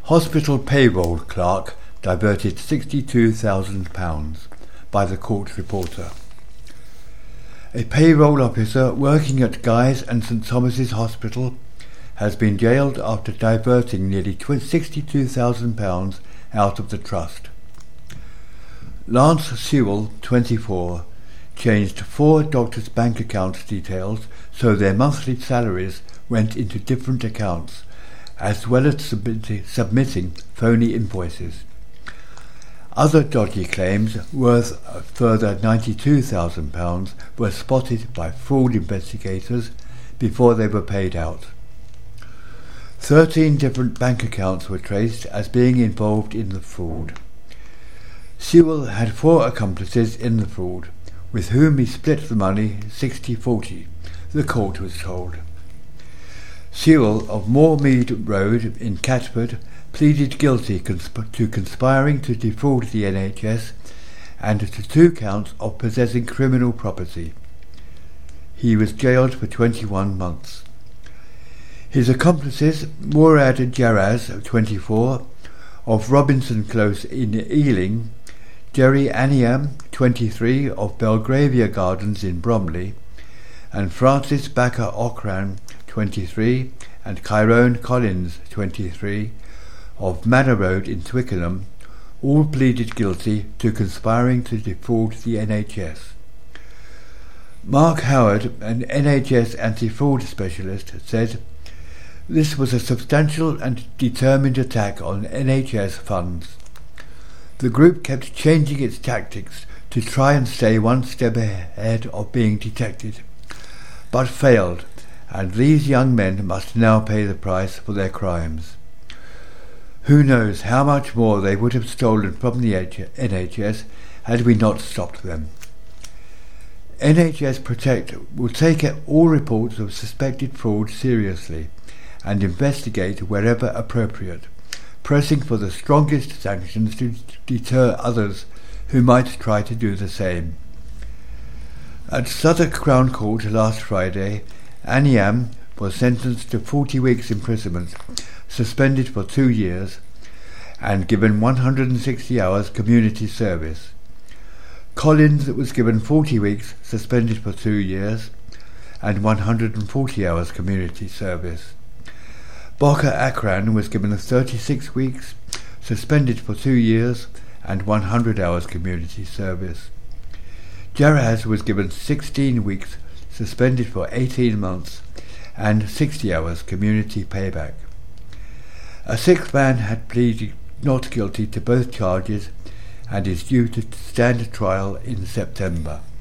Hospital payroll clerk diverted £62,000 by the court reporter. A payroll officer working at Guy's and St Thomas's Hospital has been jailed after diverting nearly £62,000 out of the trust. Lance Sewell, 24, changed 4 doctors' bank account details so their monthly salaries went into different accounts, as well as submitting phony invoices. Other dodgy claims worth a further £92,000 were spotted by fraud investigators before they were paid out. 13 different bank accounts were traced as being involved in the fraud. Sewell had 4 accomplices in the fraud, with whom he split the money 60-40, the court was told. Sewell of Moormead Road in Catford pleaded guilty to conspiring to defraud the NHS and to 2 counts of possessing criminal property. He was jailed for 21 months. His accomplices, Murad Jaraz, 24, of Robinson Close in Ealing, Jerry Aniam, 23, of Belgravia Gardens in Bromley, and Francis Backer Okran, 23, and Kyrone Collins, 23, of Manor Road in Twickenham, all pleaded guilty to conspiring to defraud the NHS. Mark Howard, an NHS anti-fraud specialist, said, "This was a substantial and determined attack on NHS funds. The group kept changing its tactics to try and stay one step ahead of being detected, but failed, and these young men must now pay the price for their crimes. Who knows how much more they would have stolen from the NHS had we not stopped them. NHS Protect will take all reports of suspected fraud seriously and investigate wherever appropriate, pressing for the strongest sanctions to deter others who might try to do the same." At Southwark Crown Court last Friday, Aniam was sentenced to 40 weeks imprisonment, suspended for 2 years, and given 160 hours community service. Collins was given 40 weeks, suspended for 2 years, and 140 hours community service. Bacher Akran was given 36 weeks, suspended for 2 years, and 100 hours community service. Jaraz was given 16 weeks, suspended for 18 months, and 60 hours community payback. A 6th man had pleaded not guilty to both charges and is due to stand trial in September.